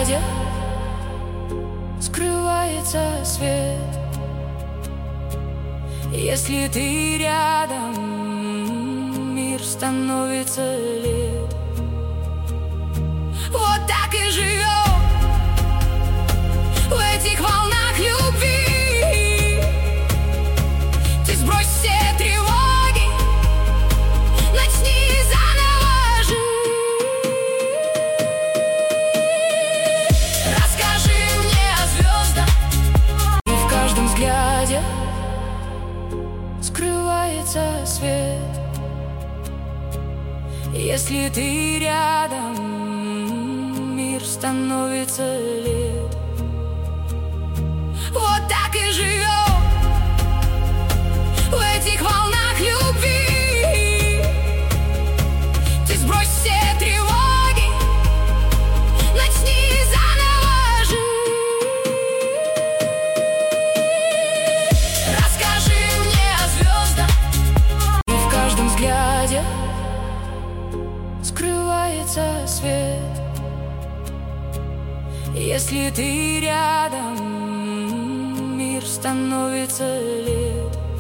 взгляде скрывается свет. Если ты рядом, мир становится лет. Вот так и живем в этих волнах любви. Ты сбрось все тревоги, начни заново жить. Расскажи мне о звездах, и в каждом взгляде скрывается свет. Если ты рядом, мир становится лет. Вот так и живем в этих волнах любви. Ты сбрось все тревоги, начни заново жить. Расскажи мне о звездах, и в каждом взгляде скрывается свет. Если ты рядом, мир становится лет.